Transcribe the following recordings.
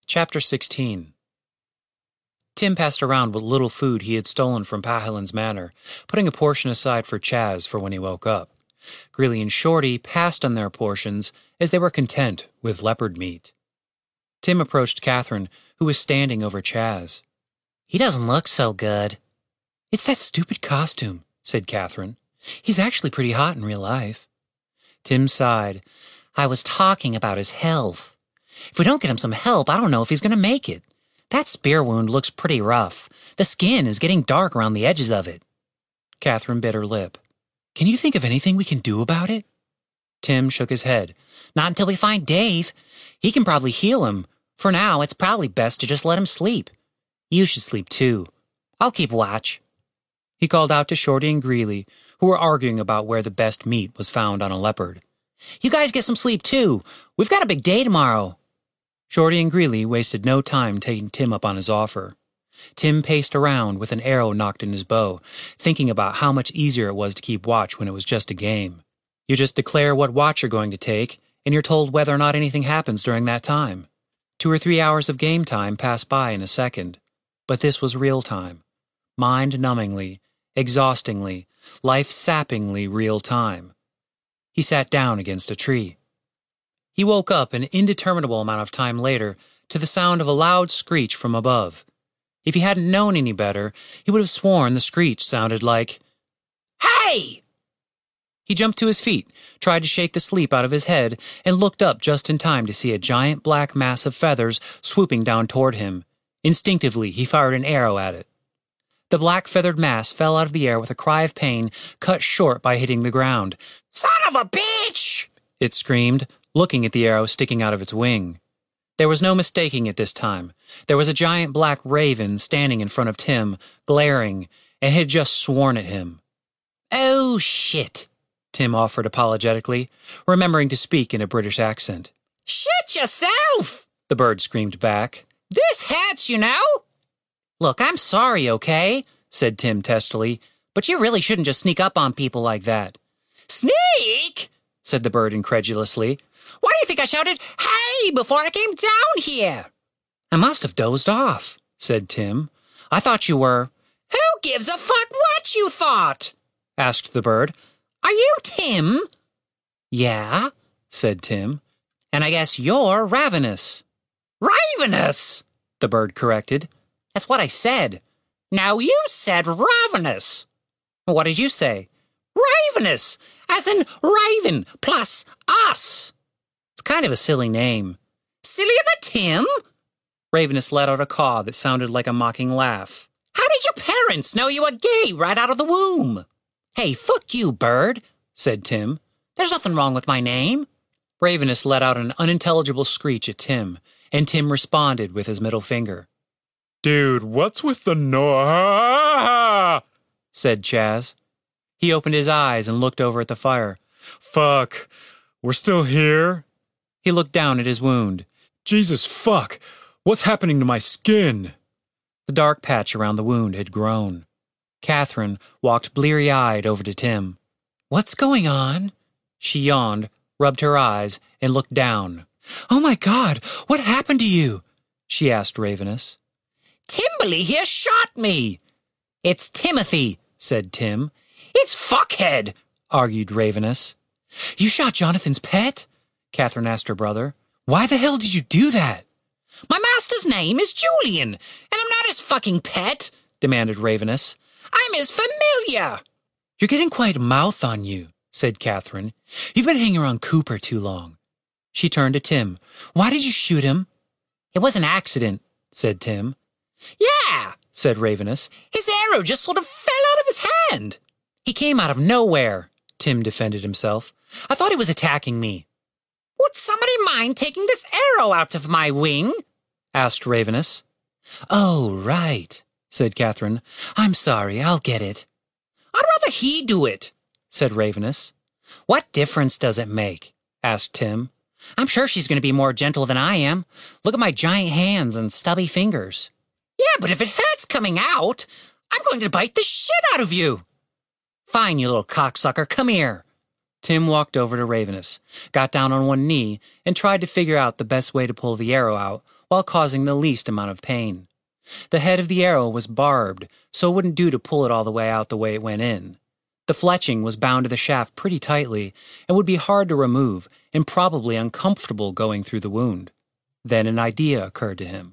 Chapter 16. Tim passed around what little food he had stolen from Pahelin's manor, putting a portion aside for Chaz for when he woke up. Greeley and Shorty passed on their portions as they were content with leopard meat. Tim approached Catherine, who was standing over Chaz. "He doesn't look so good." "It's that stupid costume," said Catherine. "He's actually pretty hot in real life." Tim sighed. "I was talking about his health. If we don't get him some help, I don't know if he's going to make it. That spear wound looks pretty rough. The skin is getting dark around the edges of it." Catherine bit her lip. "Can you think of anything we can do about it?" Tim shook his head. "Not until we find Dave. He can probably heal him. For now, it's probably best to just let him sleep. You should sleep too. I'll keep watch." He called out to Shorty and Greeley, who were arguing about where the best meat was found on a leopard. "You guys get some sleep too. We've got a big day tomorrow." Shorty and Greeley wasted no time taking Tim up on his offer. Tim paced around with an arrow knocked in his bow, thinking about how much easier it was to keep watch when it was just a game. You just declare what watch you're going to take, and you're told whether or not anything happens during that time. 2 or 3 hours of game time pass by in a second, but this was real time. Mind-numbingly, exhaustingly, life-sappingly real time. He sat down against a tree. He woke up an indeterminable amount of time later to the sound of a loud screech from above. If he hadn't known any better, he would have sworn the screech sounded like, "Hey!" He jumped to his feet, tried to shake the sleep out of his head, and looked up just in time to see a giant black mass of feathers swooping down toward him. Instinctively, he fired an arrow at it. The black feathered mass fell out of the air with a cry of pain, cut short by hitting the ground. "Son of a bitch!" it screamed, looking at the arrow sticking out of its wing. There was no mistaking it this time. There was a giant black raven standing in front of Tim, glaring, and had just sworn at him. "Oh, shit," Tim offered apologetically, remembering to speak in a British accent. "Shit yourself," the bird screamed back. "This hurts, you know." "Look, I'm sorry, okay?" said Tim testily, "but you really shouldn't just sneak up on people like that." "Sneak?" said the bird incredulously. "Why do you think I shouted, 'Hey!' before I came down here?" "I must have dozed off," said Tim. "I thought you were—" "Who gives a fuck what you thought?" asked the bird. "Are you Tim?" "Yeah," said Tim. "And I guess you're ravenous." "Ravenous," the bird corrected. "That's what I said." "No, you said ravenous." "What did you say?" "Ravenous, as in raven plus us." "It's kind of a silly name." "Sillier than Tim?" Ravenous let out a caw that sounded like a mocking laugh. "How did your parents know you were gay right out of the womb?" "Hey, fuck you, bird," said Tim. "There's nothing wrong with my name." Ravenous let out an unintelligible screech at Tim, and Tim responded with his middle finger. "Dude, what's with the no?" said Chaz. He opened his eyes and looked over at the fire. "Fuck, we're still here?" He looked down at his wound. "Jesus fuck, what's happening to my skin?" The dark patch around the wound had grown. Catherine walked bleary-eyed over to Tim. "What's going on?" She yawned, rubbed her eyes, and looked down. "Oh my God, what happened to you?" she asked Ravenous. "Timberly here shot me." "It's Timothy," said Tim. "It's fuckhead," argued Ravenous. "You shot Jonathan's pet?" Catherine asked her brother. "Why the hell did you do that?" "My master's name is Julian, and I'm not his fucking pet," demanded Ravenous. "I'm his familiar." "You're getting quite a mouth on you," said Catherine. "You've been hanging around Cooper too long." She turned to Tim. "Why did you shoot him?" "It was an accident," said Tim. "Yeah," said Ravenous. "His arrow just sort of fell out of his hand." "He came out of nowhere," Tim defended himself. "I thought he was attacking me." "Would somebody mind taking this arrow out of my wing?" asked Ravenous. "Oh, right," said Catherine. "I'm sorry, I'll get it." "I'd rather he do it," said Ravenous. "What difference does it make?" asked Tim. "I'm sure she's going to be more gentle than I am. Look at my giant hands and stubby fingers." "Yeah, but if it hurts coming out, I'm going to bite the shit out of you." "Fine, you little cocksucker, come here." Tim walked over to Ravenous, got down on one knee, and tried to figure out the best way to pull the arrow out while causing the least amount of pain. The head of the arrow was barbed, so it wouldn't do to pull it all the way out the way it went in. The fletching was bound to the shaft pretty tightly and would be hard to remove and probably uncomfortable going through the wound. Then an idea occurred to him.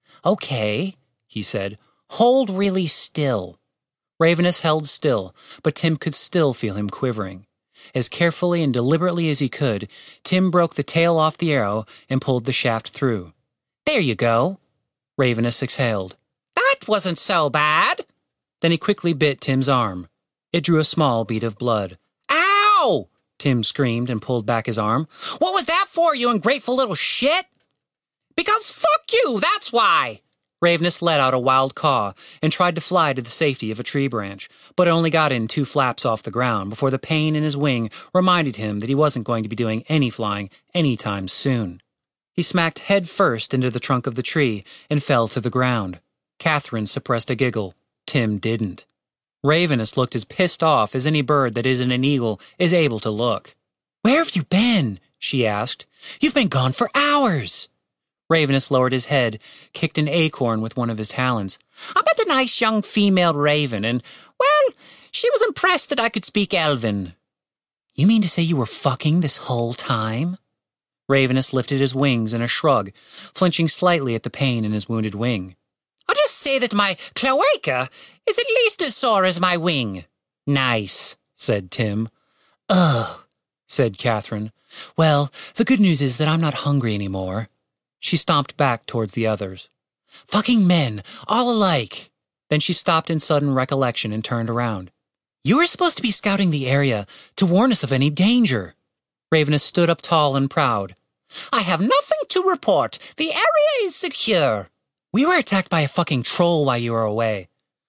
"Okay," he said, "hold really still." Ravenous held still, but Tim could still feel him quivering. As carefully and deliberately as he could, Tim broke the tail off the arrow and pulled the shaft through. "There you go." Ravenous exhaled. "That wasn't so bad." Then he quickly bit Tim's arm. It drew a small bead of blood. "Ow!" Tim screamed and pulled back his arm. "What was that for, you ungrateful little shit?" "Because fuck you, that's why!" Ravenous let out a wild caw and tried to fly to the safety of a tree branch, but only got in 2 flaps off the ground before the pain in his wing reminded him that he wasn't going to be doing any flying anytime soon. He smacked head first into the trunk of the tree and fell to the ground. Catherine suppressed a giggle. Tim didn't. Ravenous looked as pissed off as any bird that isn't an eagle is able to look. "Where have you been?" she asked. "You've been gone for hours." Ravenous lowered his head, kicked an acorn with one of his talons. "I met a nice young female raven, and, well, she was impressed that I could speak Elven." "You mean to say you were fucking this whole time?" Ravenous lifted his wings in a shrug, flinching slightly at the pain in his wounded wing. "I'll just say that my cloaca is at least as sore as my wing." "Nice," said Tim. "Ugh," said Catherine. "Well, the good news is that I'm not hungry anymore." She stomped back towards the others. "Fucking men, all alike." Then she stopped in sudden recollection and turned around. "You were supposed to be scouting the area to warn us of any danger." Ravenous stood up tall and proud. "I have nothing to report. The area is secure." "We were attacked by a fucking troll while you were away."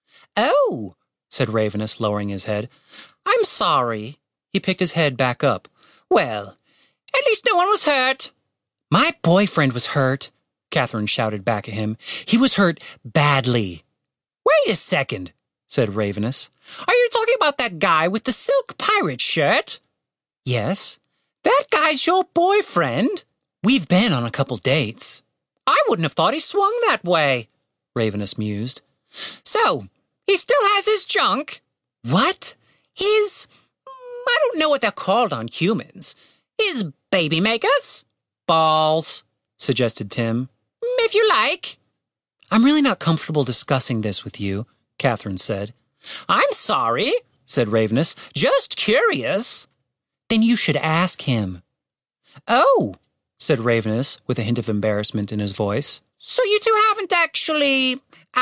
"Oh," said Ravenous, lowering his head. "I'm sorry." He picked his head back up. "Well, at least no one was hurt." "My boyfriend was hurt," Catherine shouted back at him. "He was hurt badly." "Wait a second," said Ravenous. "Are you talking about that guy with the silk pirate shirt?" "Yes." "That guy's your boyfriend?" "We've been on a couple dates." "I wouldn't have thought he swung that way," Ravenous mused. "So, he still has his junk?" "What?" "His, I don't know what they're called on humans. His baby makers?" "Balls," suggested Tim. "If you like." "I'm really not comfortable discussing this with you," Catherine said. "I'm sorry," said Ravenous. "Just curious." "Then you should ask him." "Oh," said Ravenous with a hint of embarrassment in his voice. "So you two haven't actually,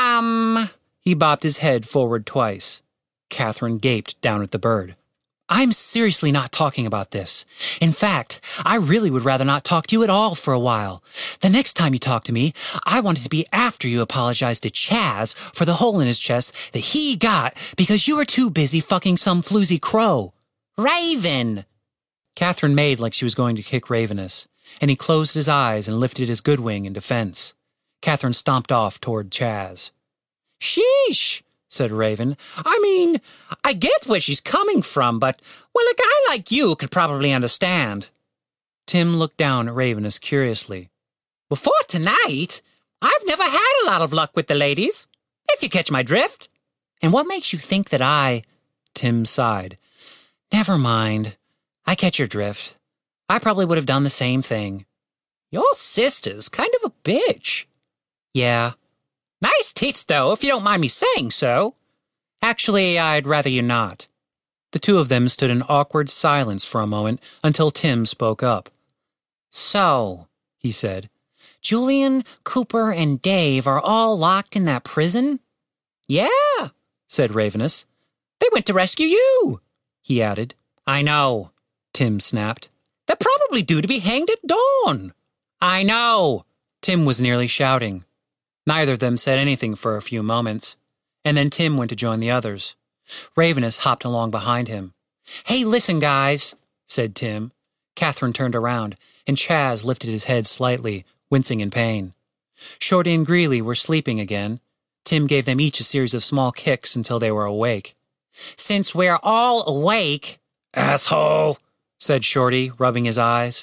He bobbed his head forward twice. Catherine gaped down at the bird. "I'm seriously not talking about this. In fact, I really would rather not talk to you at all for a while. The next time you talk to me, I want it to be after you apologize to Chaz for the hole in his chest that he got because you were too busy fucking some floozy crow." "Raven!" Catherine made like she was going to kick Ravenous, and he closed his eyes and lifted his good wing in defense. Catherine stomped off toward Chaz. "Sheesh," said Raven. "I mean, I get where she's coming from, but, well, a guy like you could probably understand." Tim looked down at Ravenous curiously. "Before tonight, I've never had a lot of luck with the ladies, if you catch my drift." "And what makes you think that I—" Tim sighed. "Never mind. I catch your drift. I probably would have done the same thing." "Your sister's kind of a bitch." "Yeah." "Nice tits, though, if you don't mind me saying so." "Actually, I'd rather you not." The two of them stood in awkward silence for a moment until Tim spoke up. "So," he said, "Julian, Cooper, and Dave are all locked in that prison?" "Yeah," said Ravenous. "They went to rescue you," he added. "I know," Tim snapped. "They're probably due to be hanged at dawn." "I know," Tim was nearly shouting. Neither of them said anything for a few moments, and then Tim went to join the others. Ravenous hopped along behind him. "Hey, listen, guys," said Tim. Catherine turned around, and Chaz lifted his head slightly, wincing in pain. Shorty and Greeley were sleeping again. Tim gave them each a series of small kicks until they were awake. "Since we're all awake—" "Asshole," said Shorty, rubbing his eyes.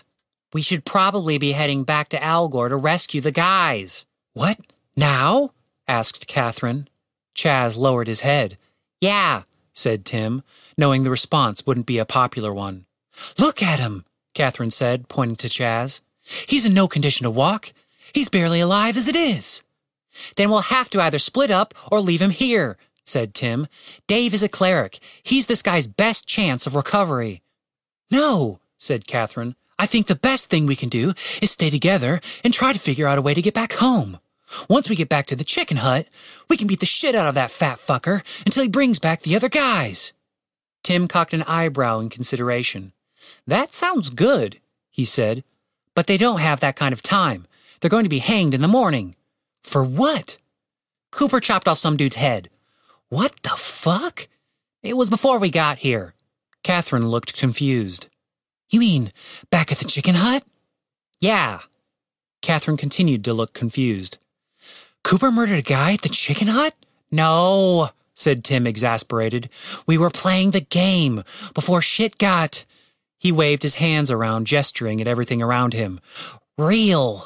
We should probably be heading back to Algor to rescue the guys. What? Now? Asked Catherine. Chaz lowered his head. Yeah, said Tim, knowing the response wouldn't be a popular one. Look at him, Catherine said, pointing to Chaz. He's in no condition to walk. He's barely alive as it is. Then we'll have to either split up or leave him here, said Tim. Dave is a cleric. He's this guy's best chance of recovery. No, said Catherine. I think the best thing we can do is stay together and try to figure out a way to get back home. Once we get back to the chicken hut, we can beat the shit out of that fat fucker until he brings back the other guys. Tim cocked an eyebrow in consideration. That sounds good, he said. But they don't have that kind of time. They're going to be hanged in the morning. For what? Cooper chopped off some dude's head. What the fuck? It was before we got here. Catherine looked confused. You mean back at the chicken hut? Yeah. Catherine continued to look confused. Cooper murdered a guy at the chicken hut? No, said Tim, exasperated. We were playing the game before shit got... He waved his hands around, gesturing at everything around him. Real.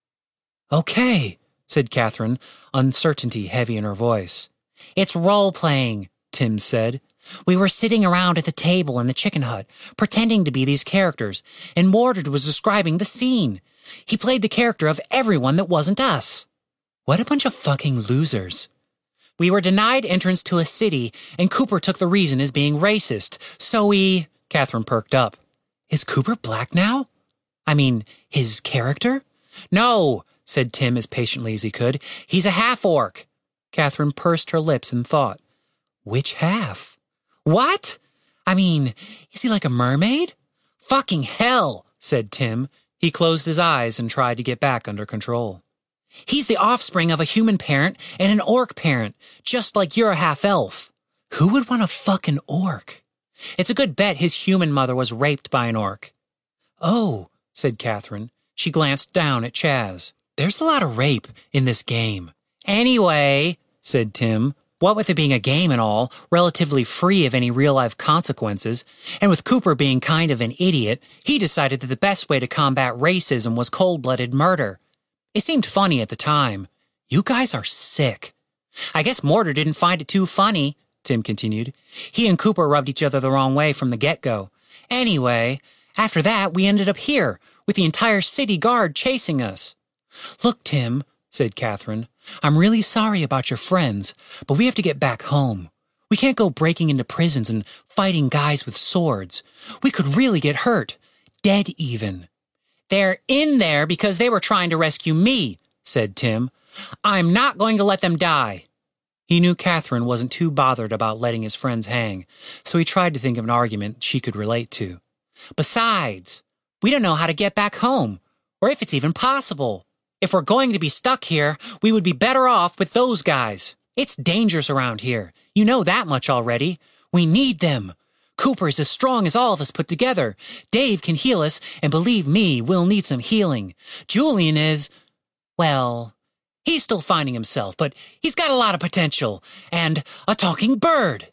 Okay, said Catherine, uncertainty heavy in her voice. It's role-playing, Tim said. We were sitting around at the table in the chicken hut, pretending to be these characters, and Mordred was describing the scene. He played the character of everyone that wasn't us. What a bunch of fucking losers. We were denied entrance to a city, and Cooper took the reason as being racist, so we... Catherine perked up. Is Cooper black now? I mean, his character? No, said Tim as patiently as he could. He's a half-orc. Catherine pursed her lips in thought. Which half? What? I mean, is he like a mermaid? Fucking hell, said Tim. He closed his eyes and tried to get back under control. He's the offspring of a human parent and an orc parent, just like you're a half-elf. Who would want to fuck an orc? It's a good bet his human mother was raped by an orc. Oh, said Catherine. She glanced down at Chaz. There's a lot of rape in this game. Anyway, said Tim, what with it being a game and all, relatively free of any real-life consequences, and with Cooper being kind of an idiot, he decided that the best way to combat racism was cold-blooded murder. It seemed funny at the time. You guys are sick. I guess Mordred didn't find it too funny, Tim continued. He and Cooper rubbed each other the wrong way from the get-go. Anyway, after that, we ended up here, with the entire city guard chasing us. Look, Tim, said Catherine, I'm really sorry about your friends, but we have to get back home. We can't go breaking into prisons and fighting guys with swords. We could really get hurt. Dead even. They're in there because they were trying to rescue me, said Tim. I'm not going to let them die. He knew Catherine wasn't too bothered about letting his friends hang, so he tried to think of an argument she could relate to. Besides, we don't know how to get back home, or if it's even possible. If we're going to be stuck here, we would be better off with those guys. It's dangerous around here. You know that much already. We need them. Cooper is as strong as all of us put together. Dave can heal us, and believe me, we'll need some healing. Julian is, well, he's still finding himself, but he's got a lot of potential, and a talking bird.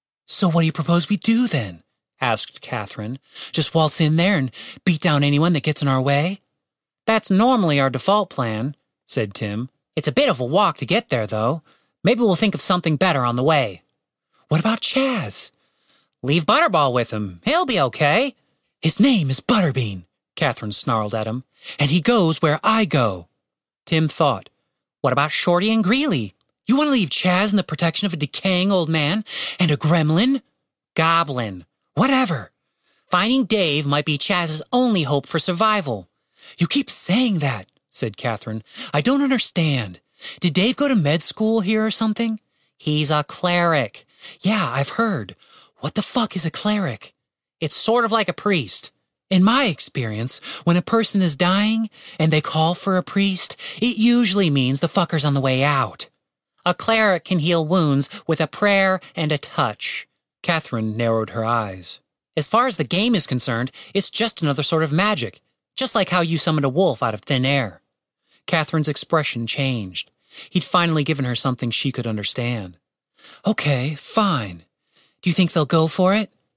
So what do you propose we do then? Asked Catherine. Just waltz in there and beat down anyone that gets in our way? That's normally our default plan, said Tim. It's a bit of a walk to get there, though. Maybe we'll think of something better on the way. What about Chaz? Leave Butterball with him. He'll be okay. His name is Butterbean, Catherine snarled at him, and he goes where I go. Tim thought. What about Shorty and Greeley? You want to leave Chaz in the protection of a decaying old man and a gremlin? Goblin. Whatever. Finding Dave might be Chaz's only hope for survival. You keep saying that, said Catherine. I don't understand. Did Dave go to med school here or something? He's a cleric. Yeah, I've heard. What the fuck is a cleric? It's sort of like a priest. In my experience, when a person is dying and they call for a priest, it usually means the fucker's on the way out. A cleric can heal wounds with a prayer and a touch. Catherine narrowed her eyes. As far as the game is concerned, it's just another sort of magic, just like how you summoned a wolf out of thin air. Catherine's expression changed. He'd finally given her something she could understand. Okay, fine. Do you think they'll go for it?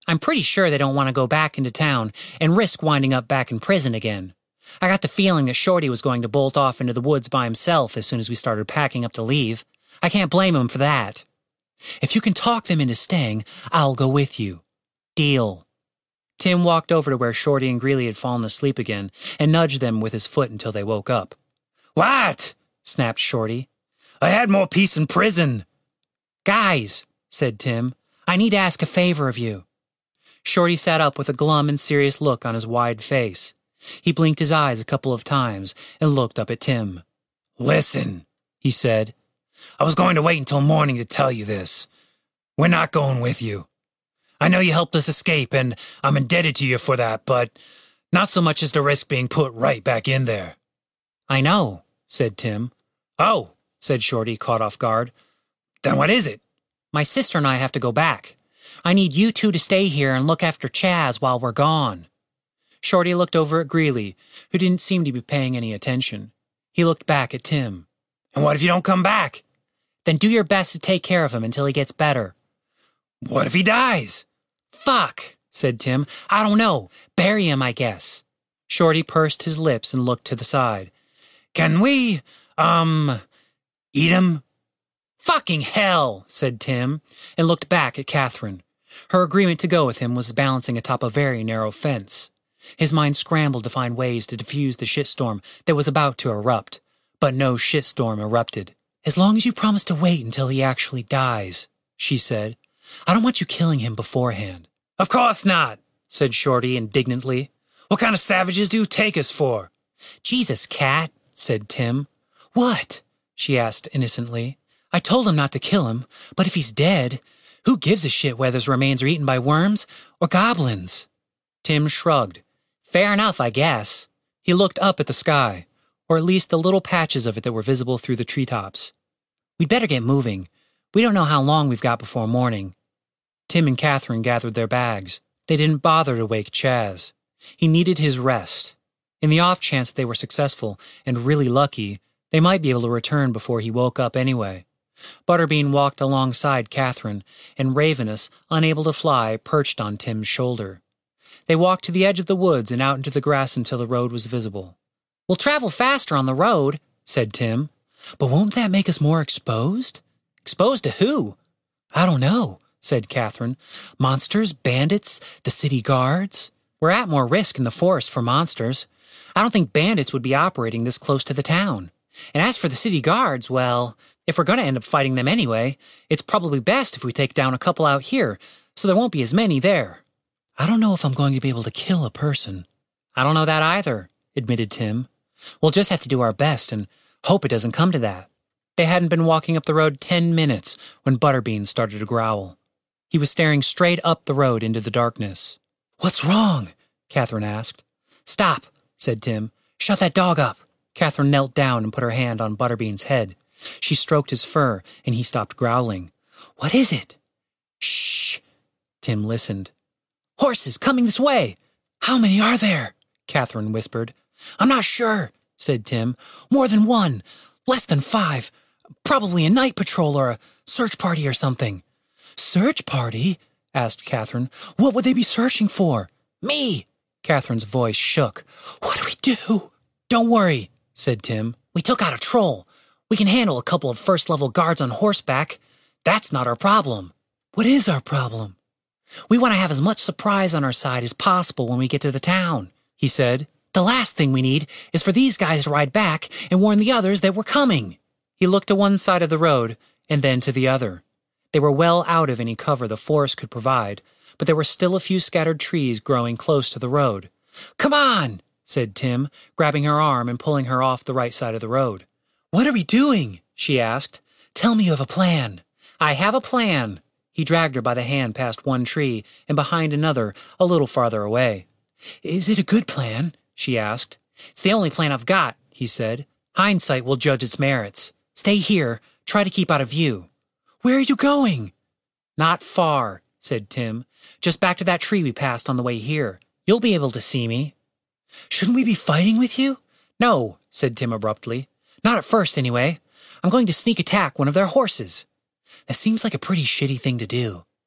I'm pretty sure they don't want to go back into town and risk winding up back in prison again. I got the feeling that Shorty was going to bolt off into the woods by himself as soon as we started packing up to leave. I can't blame him for that. If you can talk them into staying, I'll go with you. Deal. Tim walked over to where Shorty and Greeley had fallen asleep again and nudged them with his foot until they woke up. What? Snapped Shorty. I had more peace in prison. Guys, said Tim, I need to ask a favor of you. Shorty sat up with a glum and serious look on his wide face. He blinked his eyes a couple of times and looked up at Tim. Listen, he said. I was going to wait until morning to tell you this. We're not going with you. I know you helped us escape, and I'm indebted to you for that, but not so much as to risk being put right back in there. I know, said Tim. Oh, said Shorty, caught off guard. Then what is it? My sister and I have to go back. I need you two to stay here and look after Chaz while we're gone. Shorty looked over at Greeley, who didn't seem to be paying any attention. He looked back at Tim. And what if you don't come back? Then do your best to take care of him until he gets better. What if he dies? Fuck, said Tim. I don't know. Bury him, I guess. Shorty pursed his lips and looked to the side. Can we, eat him? Fucking hell, said Tim, and looked back at Catherine. Her agreement to go with him was balancing atop a very narrow fence. His mind scrambled to find ways to diffuse the shitstorm that was about to erupt, but no shitstorm erupted. As long as you promise to wait until he actually dies, she said. I don't want you killing him beforehand. Of course not, said Shorty indignantly. What kind of savages do you take us for? Jesus, Cat, said Tim. What? She asked innocently. I told him not to kill him, but if he's dead, who gives a shit whether his remains are eaten by worms or goblins? Tim shrugged. Fair enough, I guess. He looked up at the sky, or at least the little patches of it that were visible through the treetops. We'd better get moving. We don't know how long we've got before morning. Tim and Catherine gathered their bags. They didn't bother to wake Chaz. He needed his rest. In the off chance they were successful and really lucky, they might be able to return before he woke up anyway. Butterbean walked alongside Catherine, and Ravenous, unable to fly, perched on Tim's shoulder. They walked to the edge of the woods and out into the grass until the road was visible. We'll travel faster on the road, said Tim. But won't that make us more exposed? Exposed to who? I don't know, said Catherine. Monsters, bandits, the city guards. We're at more risk in the forest for monsters. I don't think bandits would be operating this close to the town. And as for the city guards, well, if we're going to end up fighting them anyway, it's probably best if we take down a couple out here, so there won't be as many there. I don't know if I'm going to be able to kill a person. I don't know that either, admitted Tim. We'll just have to do our best and hope it doesn't come to that. They hadn't been walking up the road 10 minutes when Butterbean started to growl. He was staring straight up the road into the darkness. What's wrong? Catherine asked. Stop, said Tim. Shut that dog up. Catherine knelt down and put her hand on Butterbean's head. She stroked his fur, and he stopped growling. What is it? Shh. Tim listened. Horses coming this way. How many are there? Catherine whispered. I'm not sure, said Tim. More than one. Less than 5. Probably a night patrol or a search party or something. Search party? Asked Catherine. What would they be searching for? Me. Catherine's voice shook. What do we do? Don't worry, said Tim. We took out a troll. We can handle a couple of first-level guards on horseback. That's not our problem. What is our problem? We want to have as much surprise on our side as possible when we get to the town, he said. The last thing we need is for these guys to ride back and warn the others that we're coming. He looked to one side of the road and then to the other. They were well out of any cover the forest could provide, but there were still a few scattered trees growing close to the road. Come on, said Tim, grabbing her arm and pulling her off the right side of the road. What are we doing? She asked. Tell me you have a plan. I have a plan. He dragged her by the hand past one tree and behind another a little farther away. Is it a good plan? She asked. It's the only plan I've got, he said. Hindsight will judge its merits. Stay here. Try to keep out of view. Where are you going? Not far, said Tim. Just back to that tree we passed on the way here. You'll be able to see me. Shouldn't we be fighting with you? No, said Tim abruptly. Not at first, anyway. I'm going to sneak attack one of their horses. That seems like a pretty shitty thing to do.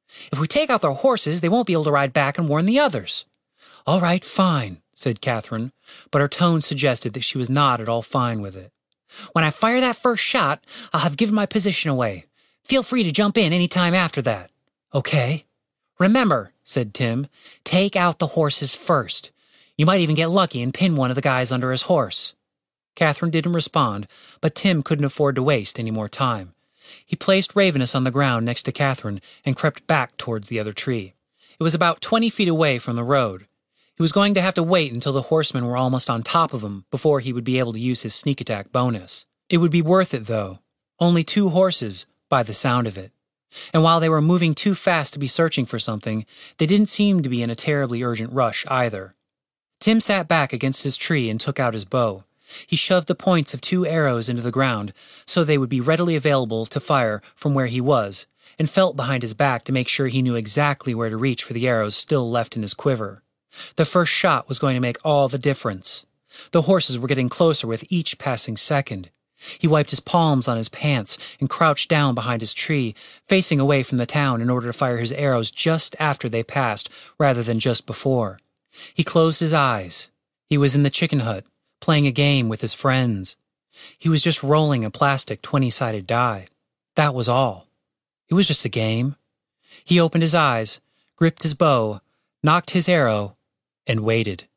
If we take out their horses, they won't be able to ride back and warn the others." "All right, fine," said Catherine, but her tone suggested that she was not at all fine with it. "When I fire that first shot, I'll have given my position away. Feel free to jump in any time after that." "Okay." "Remember," said Tim, "take out the horses first. You might even get lucky and pin one of the guys under his horse." Catherine didn't respond, but Tim couldn't afford to waste any more time. He placed Ravenous on the ground next to Catherine and crept back towards the other tree. It was about 20 feet away from the road. He was going to have to wait until the horsemen were almost on top of him before he would be able to use his sneak attack bonus. It would be worth it, though. Only 2 horses, by the sound of it. And while they were moving too fast to be searching for something, they didn't seem to be in a terribly urgent rush either. Tim sat back against his tree and took out his bow. He shoved the points of 2 arrows into the ground so they would be readily available to fire from where he was, and felt behind his back to make sure he knew exactly where to reach for the arrows still left in his quiver. The first shot was going to make all the difference. The horses were getting closer with each passing second. He wiped his palms on his pants and crouched down behind his tree, facing away from the town in order to fire his arrows just after they passed rather than just before. He closed his eyes. He was in the chicken hut, playing a game with his friends. He was just rolling a plastic 20-sided die. That was all. It was just a game. He opened his eyes, gripped his bow, knocked his arrow, and waited.